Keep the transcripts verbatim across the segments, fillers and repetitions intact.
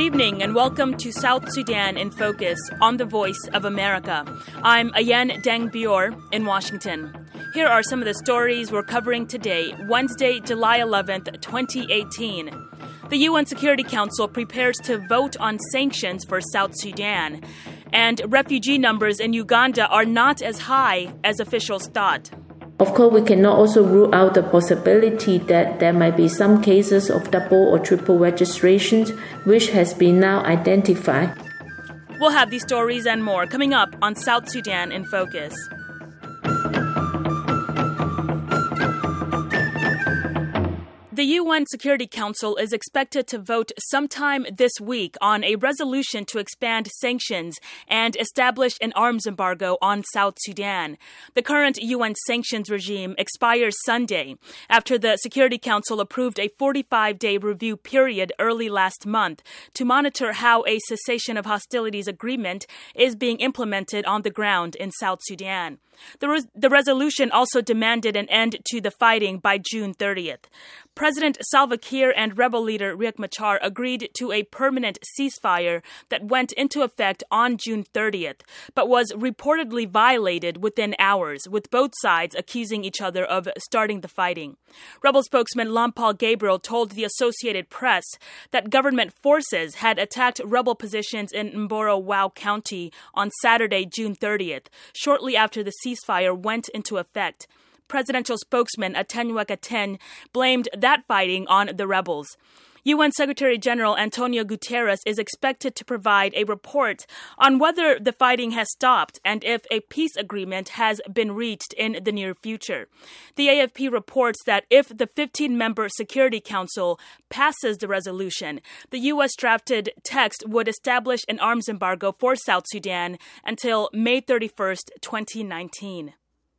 evening and welcome to South Sudan in Focus on the Voice of America. I'm Ayan Deng-Bior in Washington. Here are some of the stories we're covering today, Wednesday, July eleventh, twenty eighteen. The U N Security Council prepares to vote on sanctions for South Sudan, and refugee numbers in Uganda are not as high as officials thought. Of course, we cannot also rule out the possibility that there might be some cases of double or triple registrations, which has been now identified. We'll have these stories and more coming up on South Sudan in Focus. The U N Security Council is expected to vote sometime this week on a resolution to expand sanctions and establish an arms embargo on South Sudan. The current U N sanctions regime expires Sunday after the Security Council approved a forty-five day review period early last month to monitor how a cessation of hostilities agreement is being implemented on the ground in South Sudan. The, res- the resolution also demanded an end to the fighting by June thirtieth. President Salva Kiir and rebel leader Riek Machar agreed to a permanent ceasefire that went into effect on June thirtieth, but was reportedly violated within hours, with both sides accusing each other of starting the fighting. Rebel spokesman Lampal Gabriel told the Associated Press that government forces had attacked rebel positions in Mboro Wau County on Saturday, June thirtieth, shortly after the ceasefire went into effect. Presidential spokesman Atenuak Aten blamed that fighting on the rebels. U N Secretary General Antonio Guterres is expected to provide a report on whether the fighting has stopped and if a peace agreement has been reached in the near future. The A F P reports that if the fifteen-member Security Council passes the resolution, the U S drafted text would establish an arms embargo for South Sudan until May thirty-first, twenty nineteen.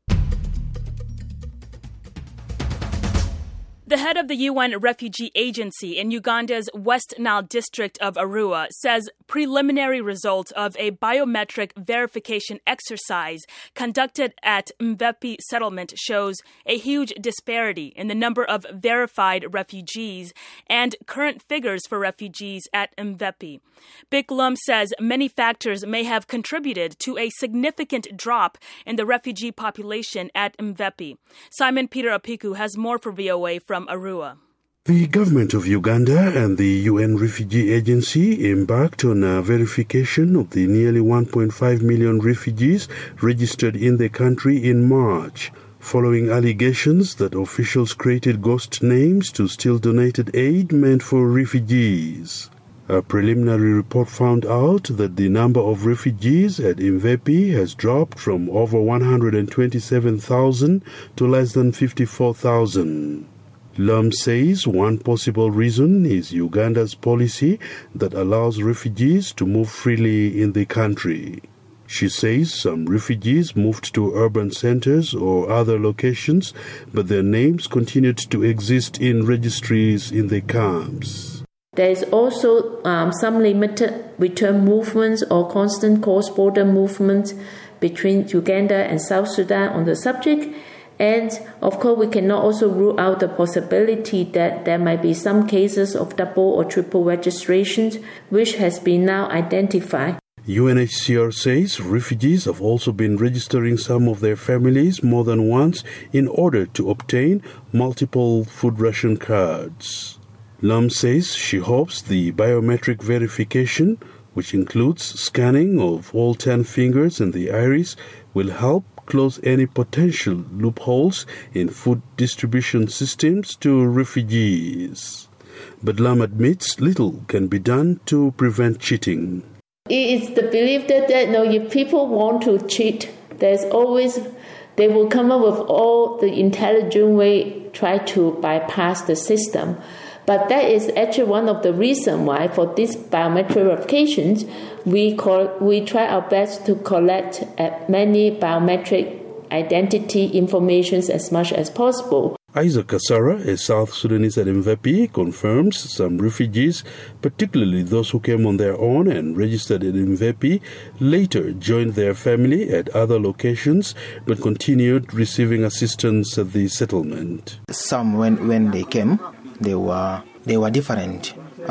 The head of the U N Refugee Agency in Uganda's West Nile district of Arua says preliminary results of a biometric verification exercise conducted at Mvepi settlement shows a huge disparity in the number of verified refugees and current figures for refugees at Mvepi. Biklum says many factors may have contributed to a significant drop in the refugee population at Mvepi. Simon Peter Apiku has more for V O A from Arua. The government of Uganda and the U N Refugee Agency embarked on a verification of the nearly one point five million refugees registered in the country in March, following allegations that officials created ghost names to steal donated aid meant for refugees. A preliminary report found out that the number of refugees at Mvepi has dropped from over one hundred twenty-seven thousand to less than fifty-four thousand. Lum says one possible reason is Uganda's policy that allows refugees to move freely in the country. She says some refugees moved to urban centers or other locations, but their names continued to exist in registries in the camps. There is also um, some limited return movements or constant cross-border movements between Uganda and South Sudan on the subject. And, of course, we cannot also rule out the possibility that there might be some cases of double or triple registrations, which has been now identified. U N H C R says refugees have also been registering some of their families more than once in order to obtain multiple food ration cards. Lum says she hopes the biometric verification, which includes scanning of all ten fingers and the iris, will help close any potential loopholes in food distribution systems to refugees. But Lam admits little can be done to prevent cheating. It is the belief that, that no, if people want to cheat, there's always, they will come up with all the intelligent way, try to bypass the system. But that is actually one of the reasons why for these biometric verifications, we call, we try our best to collect as many biometric identity information as much as possible. Isaac Kasara, a South Sudanese at Mvepi, confirms some refugees, particularly those who came on their own and registered in Mvepi, later joined their family at other locations but continued receiving assistance at the settlement. Some, when, when they came, they were they were different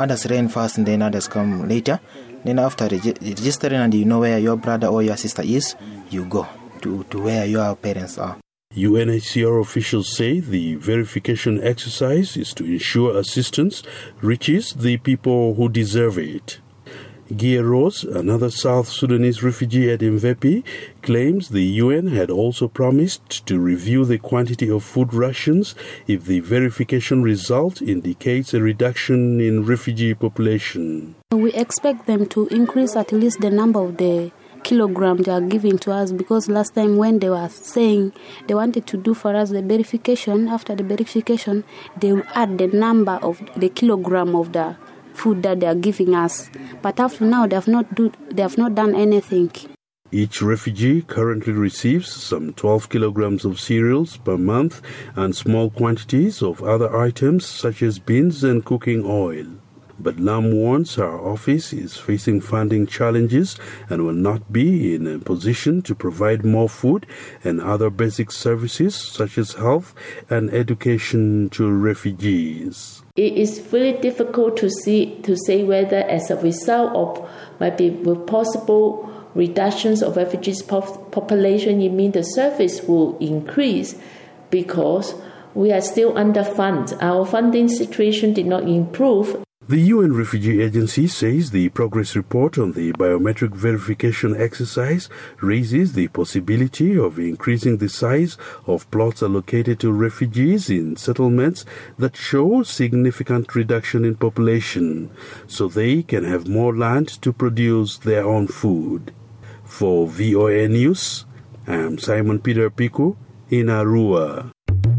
others rain first and then others come later. Then after regi- registering and you know where your brother or your sister is, you go to, to where your parents are. U N H C R officials say the verification exercise is to ensure assistance reaches the people who deserve it. Gia Rose, another South Sudanese refugee at Mvepi, claims the U N had also promised to review the quantity of food rations if the verification result indicates a reduction in refugee population. We expect them to increase at least the number of the kilograms they are giving to us, because last time when they were saying they wanted to do for us the verification, after the verification, they will add the number of the kilogram of the food that they are giving us. But after now, they have not do, they have not done anything. Each refugee currently receives some twelve kilograms of cereals per month and small quantities of other items such as beans and cooking oil. But Lam warns her office is facing funding challenges and will not be in a position to provide more food and other basic services such as health and education to refugees. It is very difficult to see to say whether, as a result of might be possible reductions of refugees pop- population, it means the service will increase, because we are still underfunded. Our funding situation did not improve. The U N Refugee Agency says the progress report on the biometric verification exercise raises the possibility of increasing the size of plots allocated to refugees in settlements that show significant reduction in population, so they can have more land to produce their own food. For V O A News, I am Simon Peter Piku in Arua.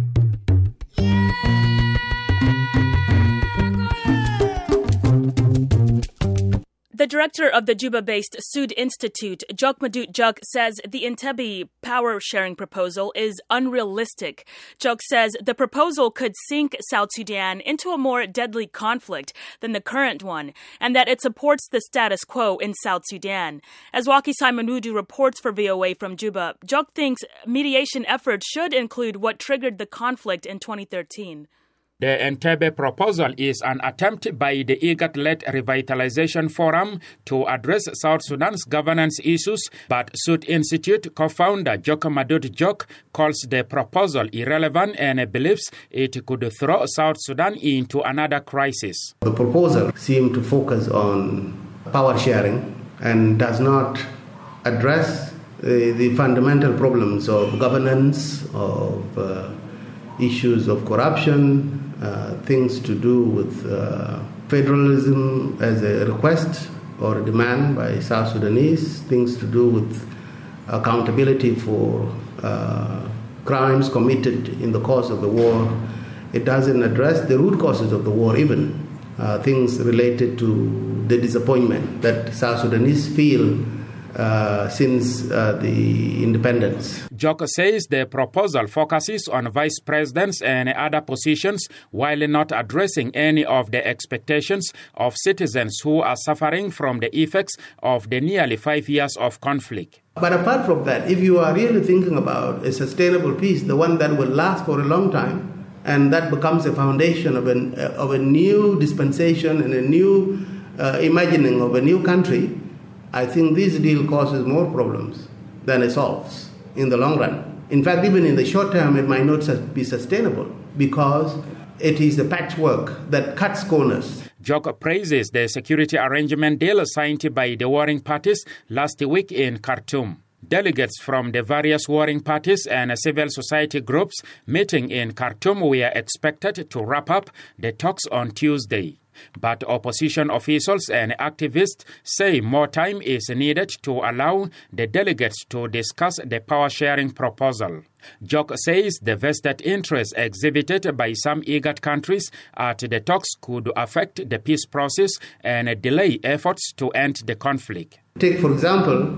The director of the Juba-based Sud Institute, Jok Madut Jok, says the Entebbe power-sharing proposal is unrealistic. Jok says the proposal could sink South Sudan into a more deadly conflict than the current one, and that it supports the status quo in South Sudan. As Waki Simonudu reports for V O A from Juba, Jok thinks mediation efforts should include what triggered the conflict in twenty thirteen. The Entebbe proposal is an attempt by the IGAD-led Revitalization Forum to address South Sudan's governance issues, but Sud Institute co-founder Jok Madut Jok calls the proposal irrelevant and believes it could throw South Sudan into another crisis. The proposal seemed to focus on power sharing and does not address uh, the fundamental problems of governance, of uh, issues of corruption, Uh, things to do with uh, federalism as a request or a demand by South Sudanese, things to do with accountability for uh, crimes committed in the course of the war. It doesn't address the root causes of the war even, uh, things related to the disappointment that South Sudanese feel Uh, since uh, the independence. Jok says the proposal focuses on vice presidents and other positions while not addressing any of the expectations of citizens who are suffering from the effects of the nearly five years of conflict. But apart from that, if you are really thinking about a sustainable peace, the one that will last for a long time, and that becomes a foundation of, an, uh, of a new dispensation and a new uh, imagining of a new country, I think this deal causes more problems than it solves in the long run. In fact, even in the short term, it might not be sustainable because it is the patchwork that cuts corners. Jok praises the security arrangement deal signed by the warring parties last week in Khartoum. Delegates from the various warring parties and civil society groups meeting in Khartoum were expected to wrap up the talks on Tuesday. But opposition officials and activists say more time is needed to allow the delegates to discuss the power-sharing proposal. Jok says the vested interest exhibited by some IGAD countries at the talks could affect the peace process and delay efforts to end the conflict. Take, for example,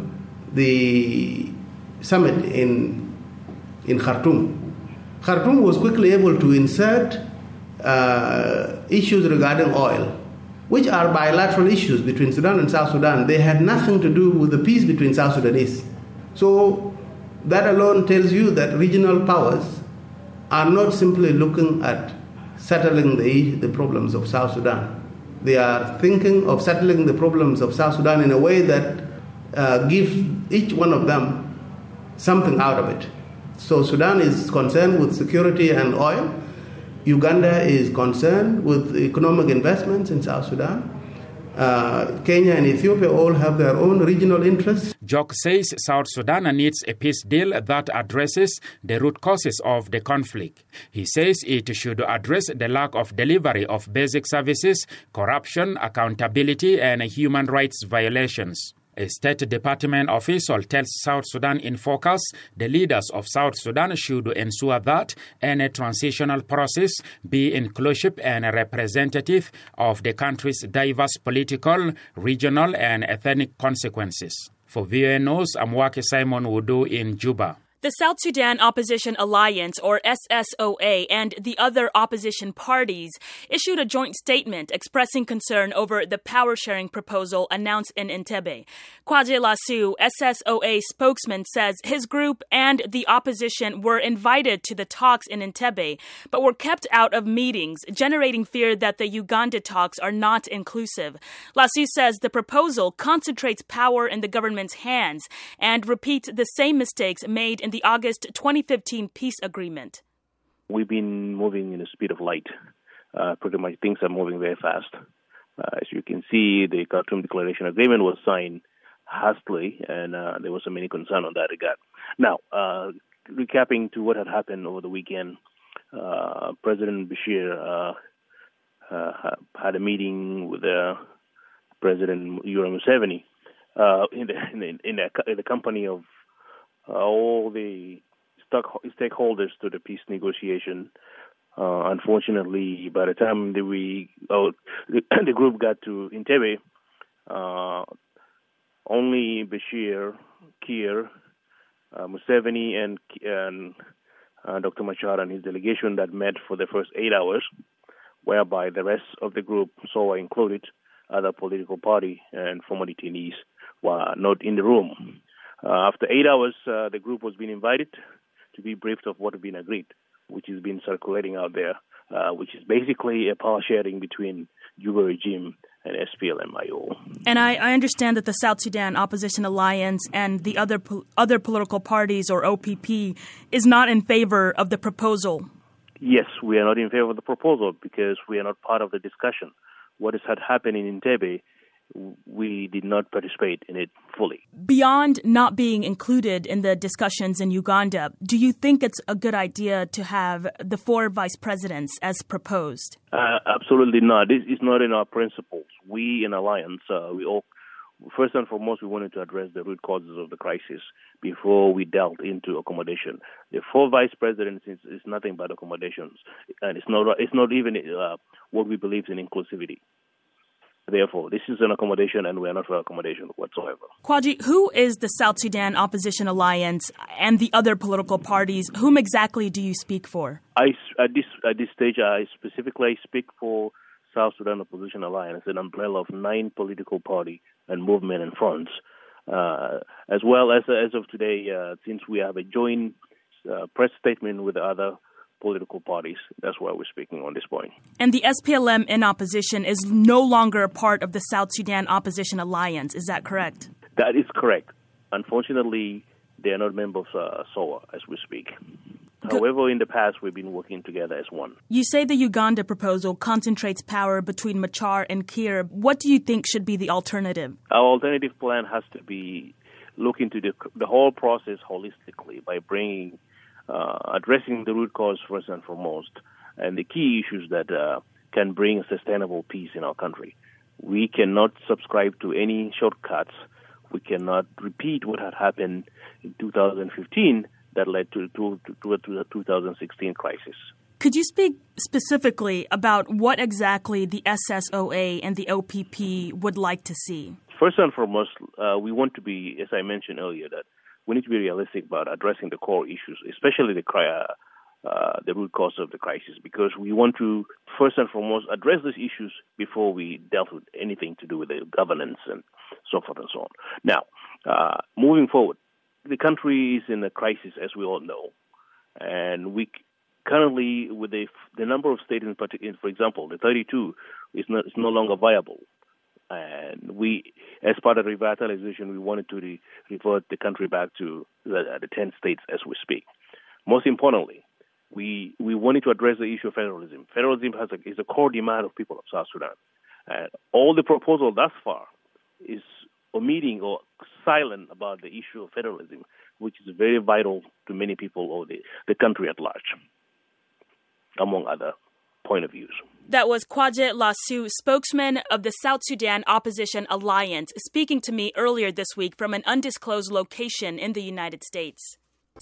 the summit in, in Khartoum. Khartoum was quickly able to insert Uh, issues regarding oil, which are bilateral issues between Sudan and South Sudan. They had nothing to do with the peace between South Sudanese. So that alone tells you that regional powers are not simply looking at settling the, the problems of South Sudan. They are thinking of settling the problems of South Sudan in a way that uh, gives each one of them something out of it. So Sudan is concerned with security and oil. Uganda is concerned with economic investments in South Sudan. Uh, Kenya and Ethiopia all have their own regional interests. Jock says South Sudan needs a peace deal that addresses the root causes of the conflict. He says it should address the lack of delivery of basic services, corruption, accountability, and human rights violations. A State Department official tells South Sudan in Focus the leaders of South Sudan should ensure that any transitional process be inclusive and representative of the country's diverse political, regional, and ethnic consequences. For V O A News, I'm Wake Simon Wudu in Juba. The South Sudan Opposition Alliance, or S S O A, and the other opposition parties issued a joint statement expressing concern over the power-sharing proposal announced in Entebbe. Kwaje Lasu, S S O A spokesman, says his group and the opposition were invited to the talks in Entebbe, but were kept out of meetings, generating fear that the Uganda talks are not inclusive. Lasu says the proposal concentrates power in the government's hands and repeats the same mistakes made in the August twenty fifteen peace agreement. We've been moving in the speed of light. Uh, pretty much things are moving very fast. Uh, as you can see, the Khartoum Declaration Agreement was signed hastily, and uh, there was so many concern on that regard. Now, uh, recapping to what had happened over the weekend, uh, President Bashir uh, uh, had a meeting with uh, President Yoweri Museveni uh, in, the, in, the, in, the, in the company of Uh, all the stakeholders to the peace negotiation. Uh, unfortunately, by the time that we oh, the, the group got to Entebbe, uh, only Bashir, Kiir, uh, Museveni, and, and uh, Doctor Machar and his delegation that met for the first eight hours, whereby the rest of the group, so included other political party and former detainees, were not in the room. Uh, after eight hours, uh, the group was being invited to be briefed of what had been agreed, which has been circulating out there, uh, which is basically a power sharing between Juba regime and S P L M I O. And I, I understand that the South Sudan Opposition Alliance and the other po- other political parties, or O P P, is not in favor of the proposal. Yes, we are not in favor of the proposal because we are not part of the discussion. What has had happened in Entebbe, we did not participate in it fully. Beyond not being included in the discussions in Uganda, do you think it's a good idea to have the four vice presidents as proposed? Uh, absolutely not. This is not in our principles. We in Alliance, uh, we all, first and foremost, we wanted to address the root causes of the crisis before we delved into accommodation. The four vice presidents is, is nothing but accommodations, and it's not. It's not even uh, what we believe in inclusivity. Therefore, this is an accommodation, and we are not for accommodation whatsoever. Kwaji, who is the South Sudan Opposition Alliance and the other political parties? Whom exactly do you speak for? I, at this at this stage, I specifically speak for South Sudan Opposition Alliance, an umbrella of nine political party and movement and fronts, uh, as well as as of today, uh, since we have a joint uh, press statement with the other political parties. That's why we're speaking on this point. And the S P L M in opposition is no longer a part of the South Sudan Opposition Alliance. Is that correct? That is correct. Unfortunately, they are not members of uh, S O A as we speak. Good. However, in the past, we've been working together as one. You say the Uganda proposal concentrates power between Machar and Kiir. What do you think should be the alternative? Our alternative plan has to be look into the, the whole process holistically by bringing Uh, addressing the root cause first and foremost, and the key issues that uh, can bring a sustainable peace in our country. We cannot subscribe to any shortcuts. We cannot repeat what had happened in two thousand fifteen that led to, to, to, to the two thousand sixteen crisis. Could you speak specifically about what exactly the S S O A and the O P P would like to see? First and foremost, uh, we want to be, as I mentioned earlier, that we need to be realistic about addressing the core issues, especially the uh, uh, the root cause of the crisis, because we want to, first and foremost, address these issues before we delve with anything to do with the governance and so forth and so on. Now, uh, moving forward, the country is in a crisis, as we all know, and we currently, with the, the number of states, in particular, for example, the thirty-two is, not, is no longer viable. And we, as part of revitalization, we wanted to re- revert the country back to the, the ten states as we speak. Most importantly, we we wanted to address the issue of federalism. Federalism has a, is a core demand of people of South Sudan. And all the proposal thus far is omitting or silent about the issue of federalism, which is very vital to many people or the, the country at large, among other point of views. That was Kwaje Lasu, spokesman of the South Sudan Opposition Alliance, speaking to me earlier this week from an undisclosed location in the United States.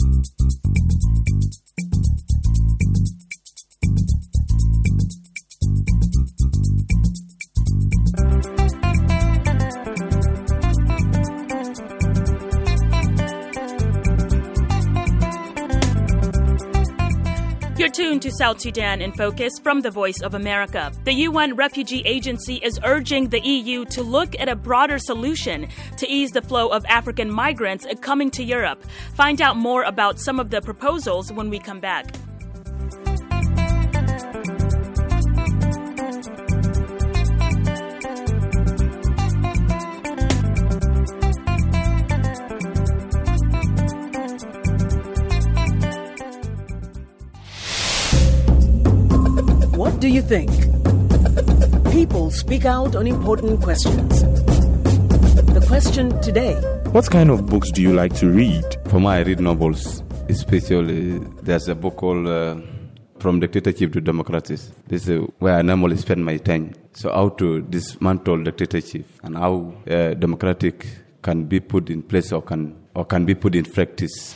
You're tuned to South Sudan in Focus from the Voice of America. The U N Refugee Agency is urging the E U to look at a broader solution to ease the flow of African migrants coming to Europe. Find out more about some of the proposals when we come back. What do you think? People speak out on important questions. The question today: what kind of books do you like to read? For me, I read novels. Especially, there's a book called uh, From Dictatorship to Democracy. This is where I normally spend my time. So how to dismantle dictatorship and how uh, democratic can be put in place or can or can be put in practice.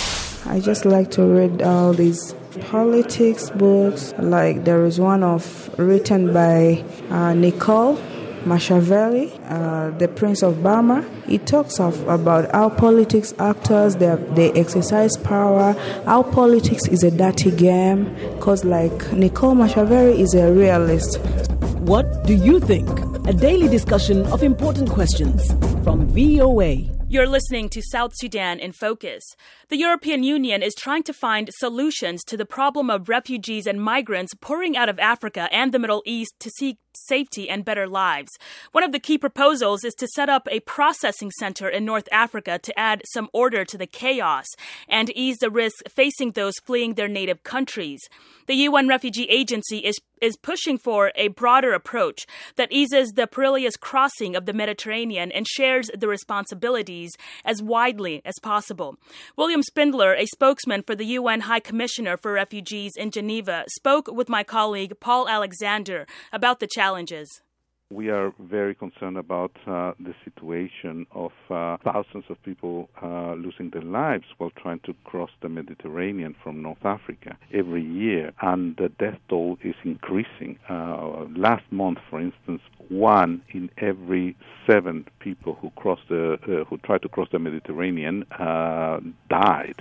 I just like to read all these politics books. Like there is one of written by uh, Nicole Machiavelli, uh, the Prince of Burma. It talks of about how politics actors they they exercise power, how politics is a dirty game. Because like Nicole Machiavelli is a realist. What do you think? A daily discussion of important questions from V O A. You're listening to South Sudan in Focus. The European Union is trying to find solutions to the problem of refugees and migrants pouring out of Africa and the Middle East to seek safety and better lives. One of the key proposals is to set up a processing center in North Africa to add some order to the chaos and ease the risk facing those fleeing their native countries. The U N Refugee Agency is is pushing for a broader approach that eases the perilous crossing of the Mediterranean and shares the responsibilities as widely as possible. William Spindler, a spokesman for the U N High Commissioner for Refugees in Geneva, spoke with my colleague Paul Alexander about the challenges. We are very concerned about uh, the situation of uh, thousands of people uh, losing their lives while trying to cross the Mediterranean from North Africa every year, and the death toll is increasing. Uh, last month, for instance, one in every seven people who cross the uh, who try to cross the Mediterranean uh, died.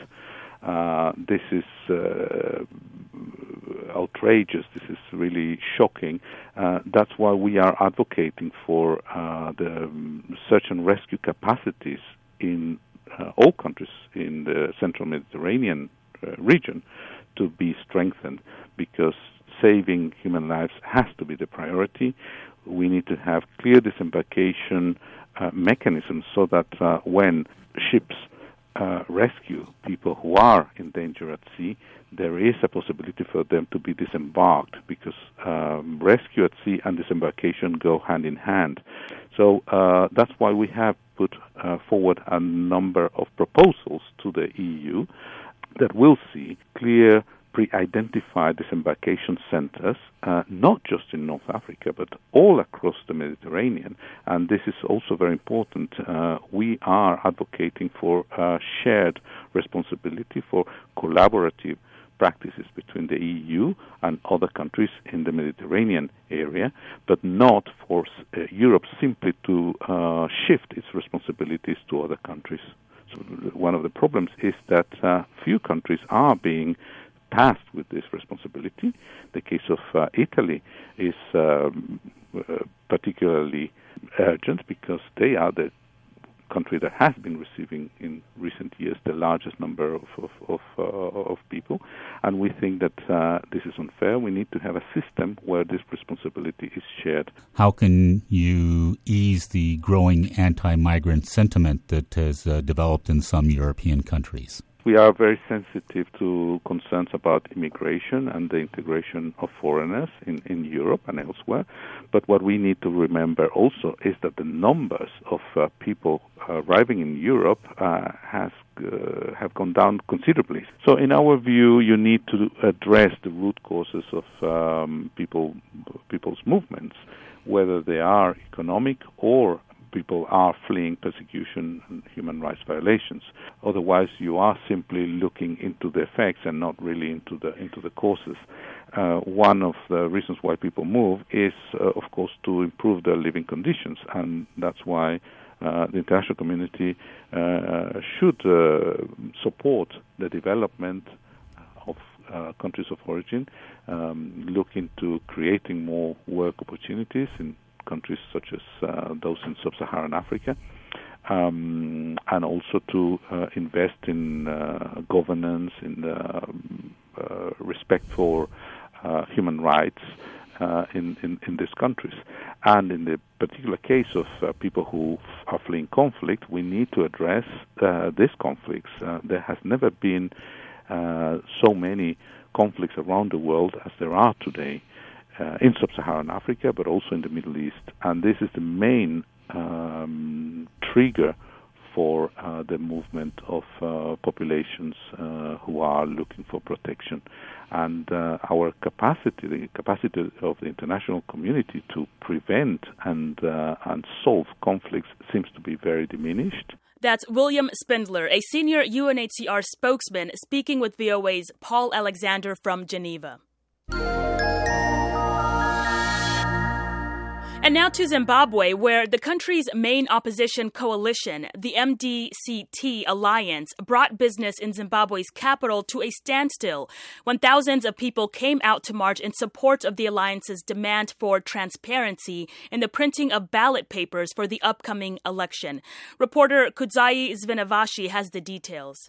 Uh, this is uh, outrageous. This is really shocking. Uh, that's why we are advocating for uh, the um, search and rescue capacities in uh, all countries in the central Mediterranean uh, region to be strengthened, because saving human lives has to be the priority. We need to have clear disembarkation uh, mechanisms so that uh, when ships Uh, rescue people who are in danger at sea, there is a possibility for them to be disembarked, because um, rescue at sea and disembarkation go hand in hand. So uh, that's why we have put uh, forward a number of proposals to the E U that will see clear pre-identified disembarkation centers, uh, not just in North Africa, but all across the Mediterranean. And this is also very important. Uh, we are advocating for uh, shared responsibility for collaborative practices between the E U and other countries in the Mediterranean area, but not for uh, Europe simply to uh, shift its responsibilities to other countries. So one of the problems is that uh, few countries are being tasked with this responsibility. The case of uh, Italy is um, uh, particularly urgent, because they are the country that has been receiving in recent years the largest number of of, of, uh, of people, And we think that uh, this is unfair. We need to have a system where this responsibility is shared. How can you ease the growing anti-migrant sentiment that has uh, developed in some European countries? We are very sensitive to concerns about immigration and the integration of foreigners in, in Europe and elsewhere. But what we need to remember also is that the numbers of uh, people arriving in Europe uh, has uh, have gone down considerably. So in our view, you need to address the root causes of um, people people's movements, whether they are economic or people are fleeing persecution and human rights violations. Otherwise, you are simply looking into the effects and not really into the into the causes. Uh, one of the reasons why people move is, uh, of course, to improve their living conditions, and that's why uh, the international community uh, should uh, support the development of uh, countries of origin, um, look into creating more work opportunities in countries such as uh, those in sub-Saharan Africa, um, and also to uh, invest in uh, governance, in the uh, respect for uh, human rights uh, in, in, in these countries. And in the particular case of uh, people who f- are fleeing conflict, we need to address uh, these conflicts. Uh, there has never been uh, so many conflicts around the world as there are today. Uh, in sub-Saharan Africa, but also in the Middle East. And this is the main um, trigger for uh, the movement of uh, populations uh, who are looking for protection. And uh, our capacity, the capacity of the international community to prevent and, uh, and solve conflicts seems to be very diminished. That's William Spindler, a senior U N H C R spokesman, speaking with V O A's Paul Alexander from Geneva. And now to Zimbabwe, where the country's main opposition coalition, the M D C T Alliance, brought business in Zimbabwe's capital to a standstill when thousands of people came out to march in support of the alliance's demand for transparency in the printing of ballot papers for the upcoming election. Reporter Kudzai Zvinavashi has the details.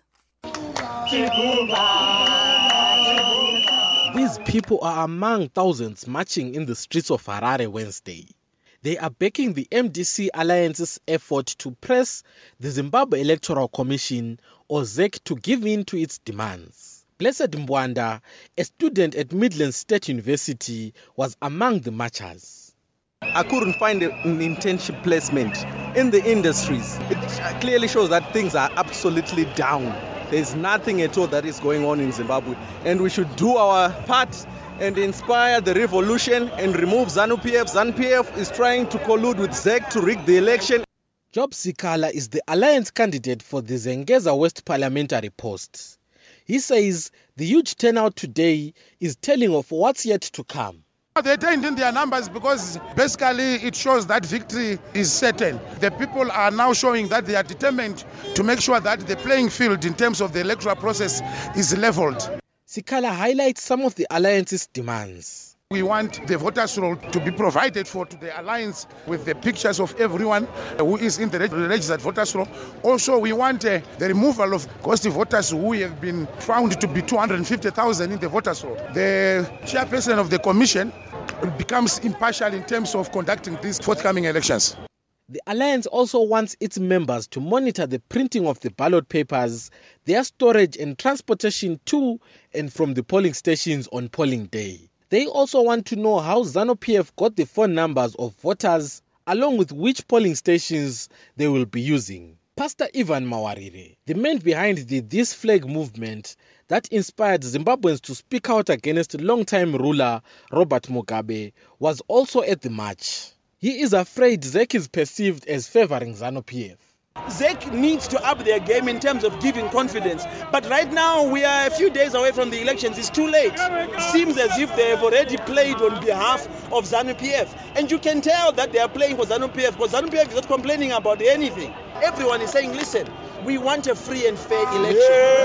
These people are among thousands marching in the streets of Harare Wednesday. They are backing the M D C Alliance's effort to press the Zimbabwe Electoral Commission, or Z E C, to give in to its demands. Blessed Mbwanda, a student at Midland State University, was among the marchers. I couldn't find an internship placement in the industries. It clearly shows that things are absolutely down. There's nothing at all that is going on in Zimbabwe, and we should do our part and inspire the revolution and remove ZANU-P F. ZANU-P F is trying to collude with Z E C to rig the election. Job Sikala is the alliance candidate for the Zengeza West parliamentary post. He says the huge turnout today is telling of what's yet to come. They turned in their numbers because basically it shows that victory is certain. The people are now showing that they are determined to make sure that the playing field in terms of the electoral process is leveled. Sikala highlights some of the alliance's demands. We want the voters' roll to be provided for to the alliance with the pictures of everyone who is in the registered voters' roll. Also, we want uh, the removal of ghostly voters who have been found to be two hundred fifty thousand in the voters' roll. The chairperson of the commission becomes impartial in terms of conducting these forthcoming elections. The alliance also wants its members to monitor the printing of the ballot papers, their storage and transportation to and from the polling stations on polling day. They also want to know how ZANU-P F got the phone numbers of voters, along with which polling stations they will be using. Pastor Ivan Mawarire, the man behind the This Flag movement that inspired Zimbabweans to speak out against longtime ruler Robert Mugabe, was also at the march. He is afraid Z E C is perceived as favoring ZANU-P F. Z E C needs to up their game in terms of giving confidence. But right now, we are a few days away from the elections. It's too late. It seems as if they have already played on behalf of ZANU-P F. And you can tell that they are playing for ZANU-P F because ZANU-P F is not complaining about anything. Everyone is saying, listen, we want a free and fair election.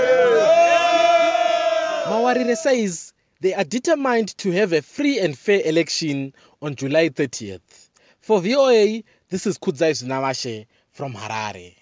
Yeah. Mawarire says they are determined to have a free and fair election on July thirtieth. For V O A, this is Kudzai Zvinavashi from Harare.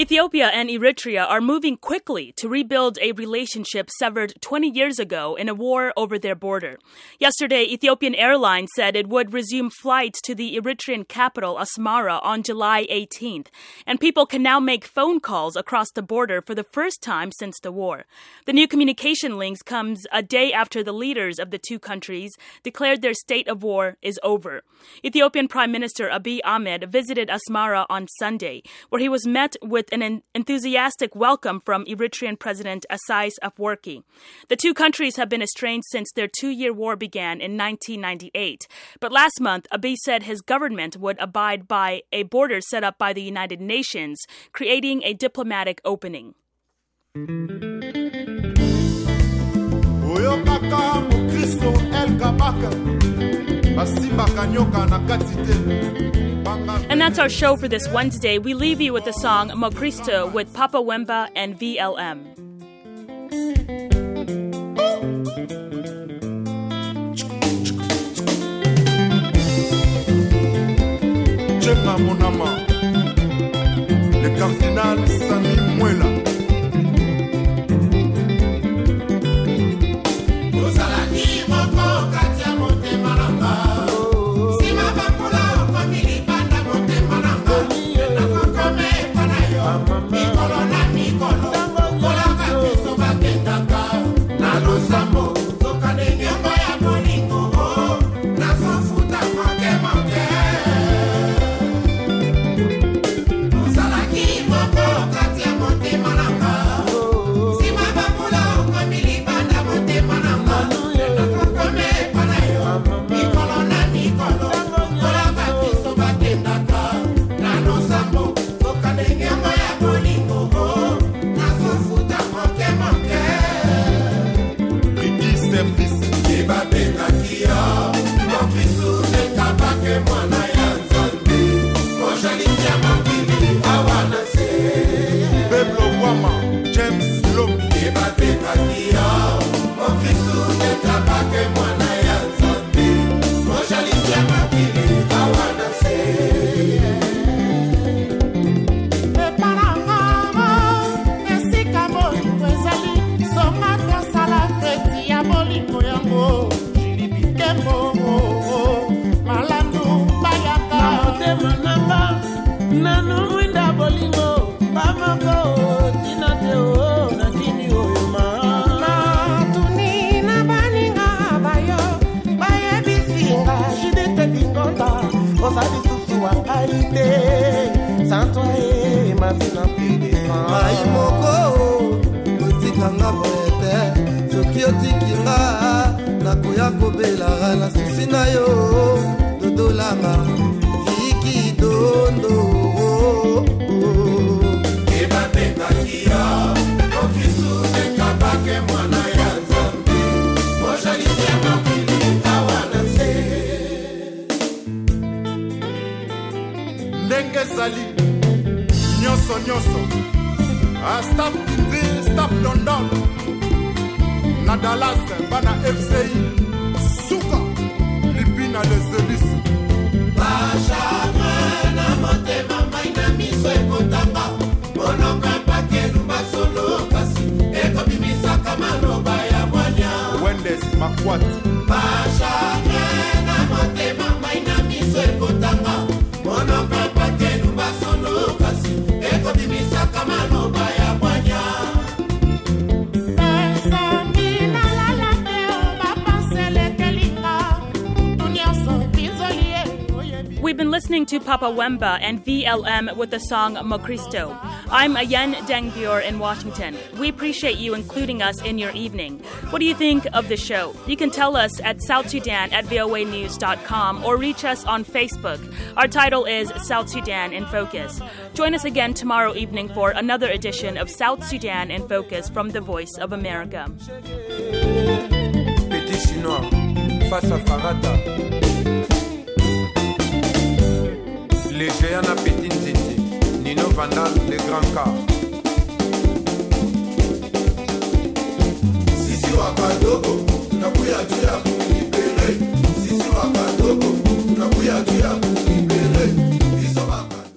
Ethiopia and Eritrea are moving quickly to rebuild a relationship severed twenty years ago in a war over their border. Yesterday, Ethiopian Airlines said it would resume flights to the Eritrean capital, Asmara, on July eighteenth, and people can now make phone calls across the border for the first time since the war. The new communication links comes a day after the leaders of the two countries declared their state of war is over. Ethiopian Prime Minister Abiy Ahmed visited Asmara on Sunday, where he was met with an enthusiastic welcome from Eritrean President Isaias Afwerki. The two countries have been estranged since their two-year war began in nineteen ninety-eight. But last month, Abiy said his government would abide by a border set up by the United Nations, creating a diplomatic opening. And that's our show for this Wednesday. We leave you with the song Mokristo with Papa Wemba and V L M. Chema Monama, le cardinal Sami Mwela. Nyoso nyoso, ah stop Kinzi, stop London, na Dallas, bana F C I, Suka, Lipina les Elis. Basha na motema maina miso ekotanga, mono kapa kelumba solo kasi, eko bimisa kama roba ya mwanya. Wendes Makwati. Basha na motema maina miso ekotanga, mono kapa kelumba solo kasi, eko bimisa kama roba ya mwanya. We've been listening to Papa Wemba and V L M with the song Mokristo. I'm Ayen Dangbior in Washington. We appreciate you including us in your evening. What do you think of the show? You can tell us at South Sudan at V O A news dot com or reach us on Facebook. Our title is South Sudan in Focus. Join us again tomorrow evening for another edition of South Sudan in Focus from the Voice of America. Petit Chinois, face à Farata. Les géants à Petit Nziti, Nino Vandal, les grands cas. Sisi wakadogo, nakuya juu ya kunipele. Sisi wakadogo, nakuya juu ya kunipele.